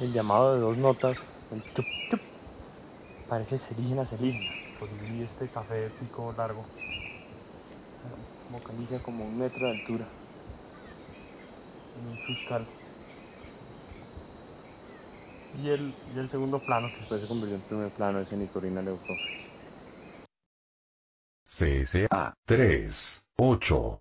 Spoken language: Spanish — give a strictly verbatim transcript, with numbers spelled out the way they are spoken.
el llamado de dos notas, el chup chup, parece serígena serígena. Por mí este café de pico largo, vocaliza como un metro de altura, en un chuscal. Y el, y el segundo plano, que después se convirtió en primer plano, es en Nicorina Leufofis. C S A tres ocho